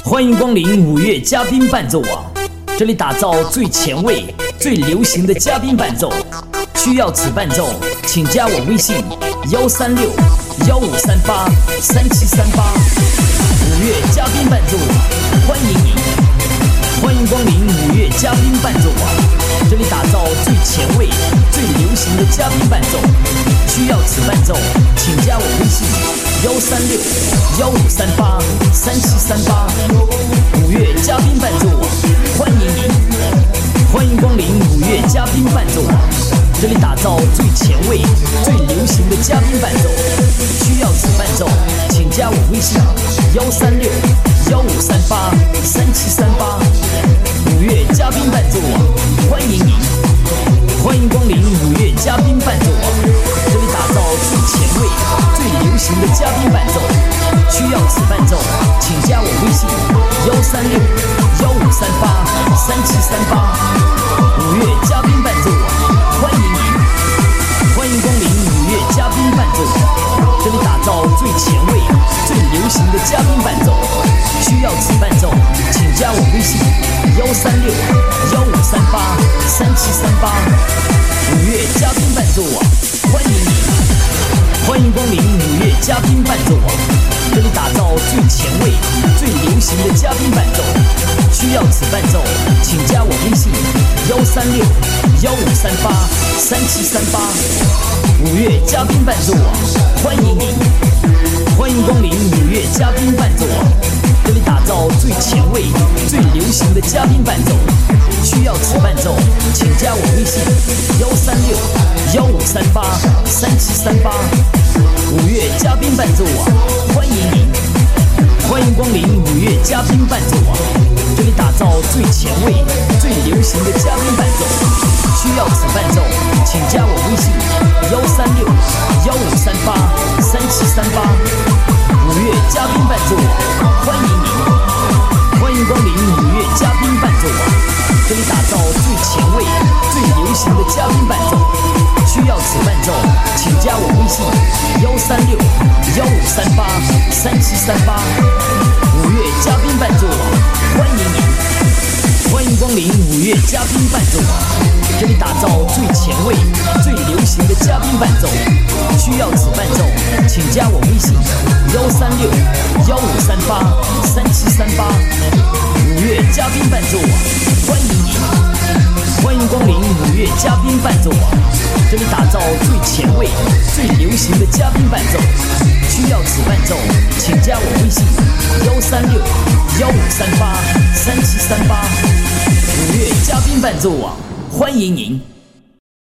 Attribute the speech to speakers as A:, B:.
A: 欢迎光临五月嘉宾伴奏网，这里打造最前卫、最流行的嘉宾伴奏。需要此伴奏，请加我微信136-1538-3738。五月嘉宾伴奏网，欢迎您！欢迎光临五月嘉宾伴奏网，这里打造最前卫、最流行的嘉宾伴奏。需要此伴奏，请加我微信136-1538-3738。五月嘉宾伴奏网，欢迎您！欢迎光临五月嘉宾伴奏网，这里打造最前卫、最流行的嘉宾伴奏。需要此伴奏，请加我微信136-1538-3738。五月嘉宾伴奏网，欢迎您！欢迎光临五月嘉宾伴奏网，这里打造最前卫、最流行的嘉宾伴奏。需要此伴奏，请加我微信136-1538-3738。五月嘉宾伴奏网，欢迎您！欢迎光临五月嘉宾伴奏网，这里打造最前卫、最流行的嘉宾伴奏。需要此伴奏，请加我微信136-1538-3738。五月嘉宾伴奏网，欢迎您！欢迎光临五月嘉宾伴奏网，这里打造最前卫、最流行的嘉宾伴奏。需要此伴奏，请加我微信136-1538-3738。五月嘉宾伴奏网，欢迎您！欢迎光临五月嘉宾伴奏网，这里打造最前卫、最流行的嘉宾伴奏。需要此伴奏，请加我微信136-1538-3738。五月嘉宾伴奏网，欢迎您！欢迎光临五月嘉宾伴奏网，这里打造最前卫、最流行的嘉宾伴奏。需要此伴奏，请加我微信136-1538-3738。五月嘉宾伴奏网，欢迎您！欢迎光临五月嘉宾伴奏网，这里打造最前卫、最流行的嘉宾伴奏。需要此伴奏，请加我微信136-1538-3738。五月嘉宾伴奏网，欢迎您！欢迎光临五月嘉宾伴奏网，这里打造最前卫、最流行的嘉宾伴奏。需要此伴奏，请加我微信136-1538-3738。五月嘉宾伴奏网，欢迎您！欢迎光临五月嘉宾伴奏网，这里打造最前卫、最流行的嘉宾伴奏。需要此伴奏，请加我微信136-1538-3738。五月嘉宾伴奏网，欢迎您！